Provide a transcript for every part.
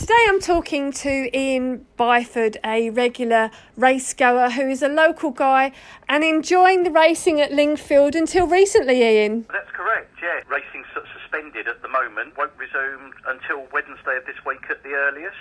Today I'm talking to Ian Byford, a regular race goer who is a local guy and enjoying the racing at Lingfield until recently, Ian. That's correct, yeah. Racing's suspended at the moment, won't resume until Wednesday of this week at the earliest.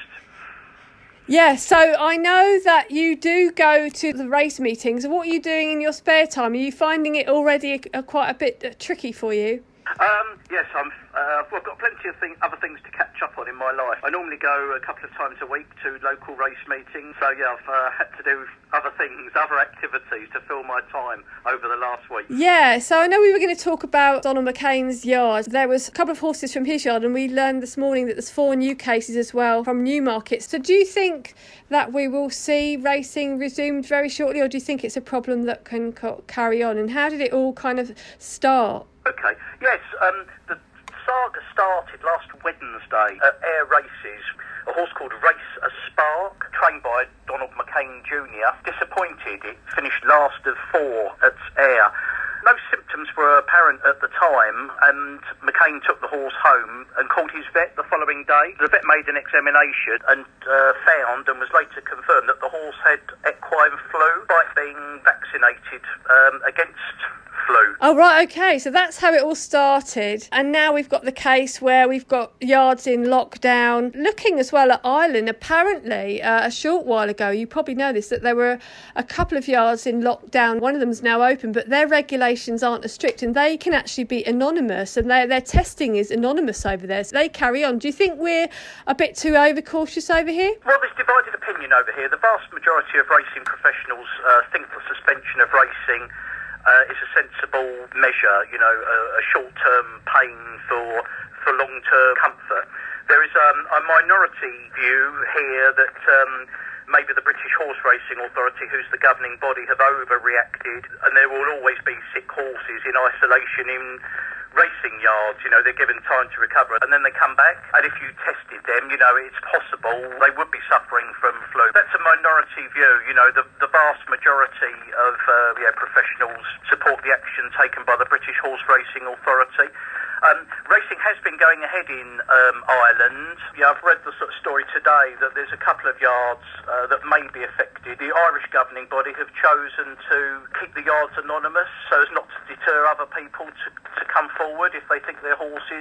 Yeah, so I know that you do go to the race meetings. What are you doing in your spare time? Are you finding it already quite a bit tricky for you? Yes, I've got plenty of other things to catch up on in my life. I normally go a couple of times a week to local race meetings, so yeah, I've had to do other things, other activities to fill my time over the last week. Yeah, so I know we were going to talk about Donald McCain's yard. There was a couple of horses from his yard, and we learned this morning that there's 4 new cases as well from Newmarket. So do you think that we will see racing resumed very shortly, or do you think it's a problem that can carry on? And how did it all kind of start? Okay, yes, the saga started last Wednesday at Ayr Races. A horse called Race a Spark, trained by Donald McCain Jr. Disappointed, it finished last of 4 at Ayr. No symptoms were apparent at the time, and McCain took the horse home and called his vet the following day. The vet made an examination and found and was later confirmed that the horse had equine flu, despite being vaccinated against flu. Oh, right, OK. So that's how it all started. And now we've got the case where we've got yards in lockdown. Looking as well at Ireland, apparently, a short while ago, you probably know this, that there were a couple of yards in lockdown. One of them's now open, but their regulations aren't as strict and they can actually be anonymous, and their testing is anonymous over there. So they carry on. Do you think we're a bit too overcautious over here? Well, there's divided opinion over here. The vast majority of racing professionals think the suspension of racing is a sensible measure, a short-term pain for long-term comfort. There is a minority view here that maybe the British Horse Racing Authority, who's the governing body, have overreacted, and there will always be sick horses in isolation in racing yards. They're given time to recover, and then they come back, and if you tested them, it's possible they would be suffering from flu. That's a minority view. The vast majority of professionals support the action taken by the British Horse Racing Authority. Racing has been going ahead in Ireland. I've read the sort of story today that there's a couple of yards that may be affected. The Irish governing body have chosen to keep the yards anonymous so as not to deter other people to come forward if they think their horses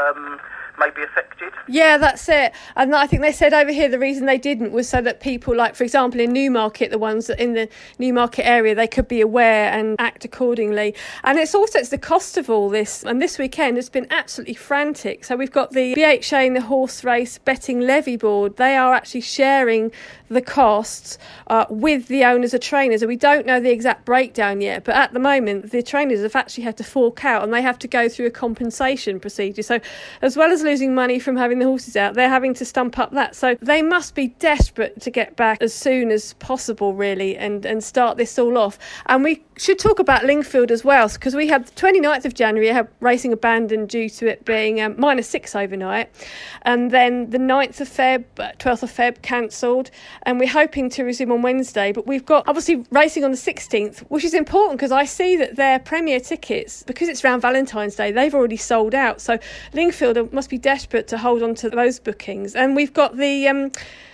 may be affected. Yeah, that's it. And I think they said over here the reason they didn't was so that people, like, for example, in Newmarket, the ones in the Newmarket area, they could be aware and act accordingly. And it's the cost of all this. And this weekend has been absolutely frantic. So we've got the BHA and the Horse Race Betting Levy Board. They are actually sharing the costs with the owners of trainers. And we don't know the exact breakdown yet. But at the moment, the trainers have actually had to fork out and they have to go through a compensation procedure. So as well as losing money from having the horses out, they're having to stump up that. So they must be desperate to get back as soon as possible, really, and start this all off. And we should talk about Lingfield as well, because we had the 29th of January, had racing abandoned due to it being -6 overnight. And then the 9th of Feb, 12th of Feb cancelled. And we're hoping to resume on Wednesday. But we've got, obviously, racing on the 16th, which is important because I see that their Premier tickets, because it's around Valentine's Day, they've already sold out. So Lingfield must be desperate to hold on to those bookings. And we've got the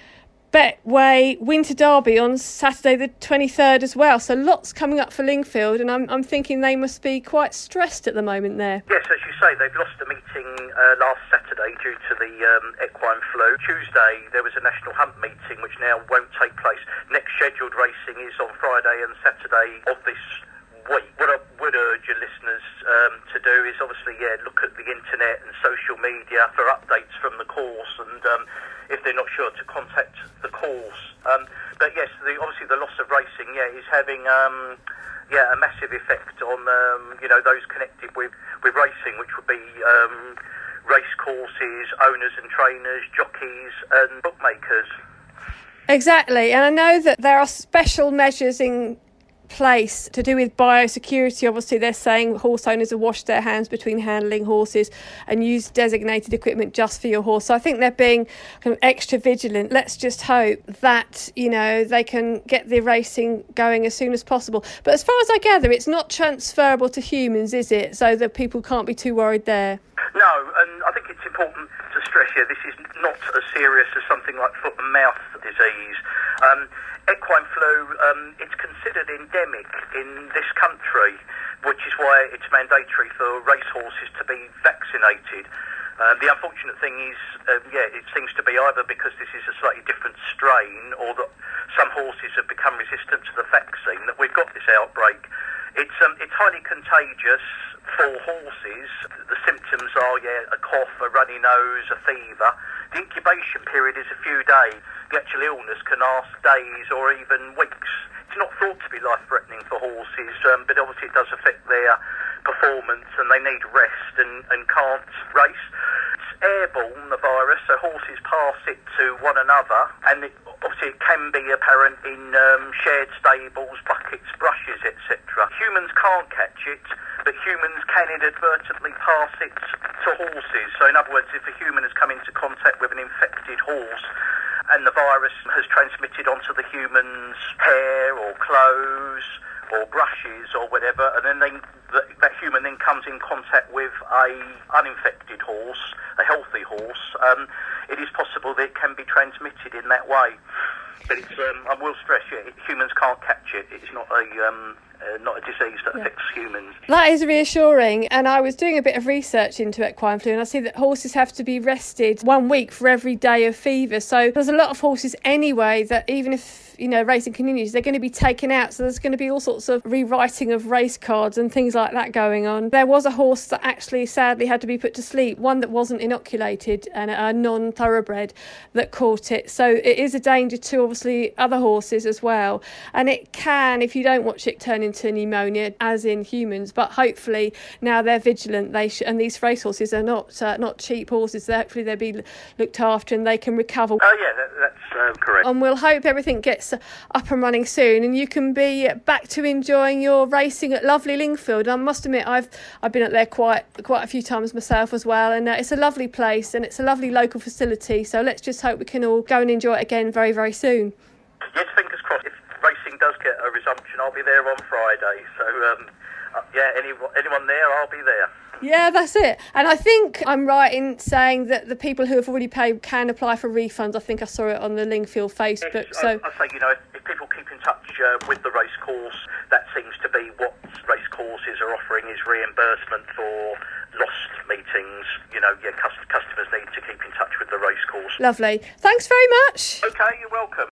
Betway Winter Derby on Saturday the 23rd as well. So lots coming up for Lingfield, and I'm thinking they must be quite stressed at the moment there. Yes, as you say, they've lost a meeting last Saturday due to the equine flu. Tuesday there was a national hunt meeting which now won't take place. Next scheduled racing is on Friday and Saturday of this week. What I would urge your listeners to do is obviously look at the internet and social media for updates from the course, and if they're not sure, to contact the course. But yes, obviously the loss of racing is having a massive effect on those connected with racing, which would be race courses, owners and trainers, jockeys and bookmakers. Exactly, and I know that there are special measures in place to do with biosecurity. Obviously, they're saying horse owners have washed their hands between handling horses and use designated equipment just for your horse. So I think they're being kind of extra vigilant. Let's just hope that, they can get the racing going as soon as possible. But as far as I gather, it's not transferable to humans, is it? So that people can't be too worried there. No, and I think it's important to stress here, this is not as serious as something like foot and mouth disease. Equine flu, it's considered endemic in this country, which is why it's mandatory for racehorses to be vaccinated. The unfortunate thing is, it seems to be either because this is a slightly different strain or that some horses have become resistant to the vaccine that we've got this outbreak. It's highly contagious for horses. The symptoms are, a cough, a runny nose, a fever. The incubation period is a few days. The actual illness can last days or even weeks. It's not thought to be life-threatening for horses, but obviously it does affect their performance and they need rest and can't race. It's airborne, the virus, so horses pass it to one another, and obviously it can be apparent in shared stables, buckets, brushes, etc. Humans can't catch it, but humans can inadvertently pass it to horses. So in other words, if a human has come into contact with an infected horse and the virus has transmitted onto the human's hair or clothes or brushes or whatever, and then that human then comes in contact with a uninfected horse, a healthy horse, it is possible that it can be transmitted in that way. But it's, I will stress, humans can't catch it. It's not a disease that affects humans. That is reassuring, and I was doing a bit of research into equine flu and I see that horses have to be rested 1 week for every day of fever, so there's a lot of horses anyway that even if racing continues, they're going to be taken out, so there's going to be all sorts of rewriting of race cards and things like that going on. There was a horse that actually sadly had to be put to sleep, one that wasn't inoculated and a non-thoroughbred that caught it, so it is a danger to obviously other horses as well, and it can, if you don't watch it, turn into pneumonia as in humans, but hopefully now they're vigilant, and these racehorses are not cheap horses, so hopefully they'll be looked after and they can recover. That's correct. And we'll hope everything gets up and running soon and you can be back to enjoying your racing at lovely Lingfield. I must admit I've been up there quite a few times myself as well, and it's a lovely place and it's a lovely local facility, so let's just hope we can all go and enjoy it again very, very soon. Yes, fingers crossed. If racing does get a resumption, I'll be there on Friday, so anyone there, I'll be there. Yeah, that's it. And I think I'm right in saying that the people who have already paid can apply for refunds. I think I saw it on the Lingfield Facebook. Yes, so I say, if people keep in touch with the race course, that seems to be what race courses are offering, is reimbursement for lost meetings. Customers need to keep in touch with the race course. Lovely. Thanks very much. Okay, you're welcome.